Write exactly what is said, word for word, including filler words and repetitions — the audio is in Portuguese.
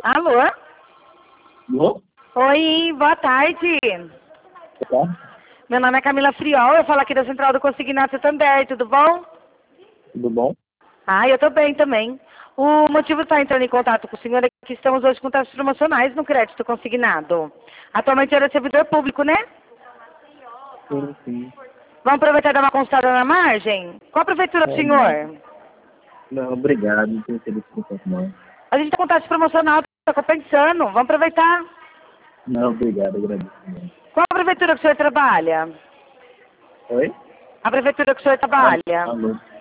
Alô? Alô? Oi, boa tarde. Tá? Meu nome é Camila Friol, eu falo aqui da Central do Consignato também, tudo bom? Tudo bom? Ah, eu tô bem também. O motivo de estar entrando em contato com o senhor é que estamos hoje com taxas promocionais no crédito consignado. Atualmente ele é servidor público, né? Sim, sim. Vamos aproveitar e dar uma consultada na margem? Qual a prefeitura do É, não. senhor? Não, obrigado, não tenho interesse em contato, não. A gente está com taxa promocional, está compensando. Vamos aproveitar. Não, obrigado, agradeço. Não. Qual a prefeitura que o senhor trabalha? Oi? A prefeitura que o senhor Alô? trabalha? Alô?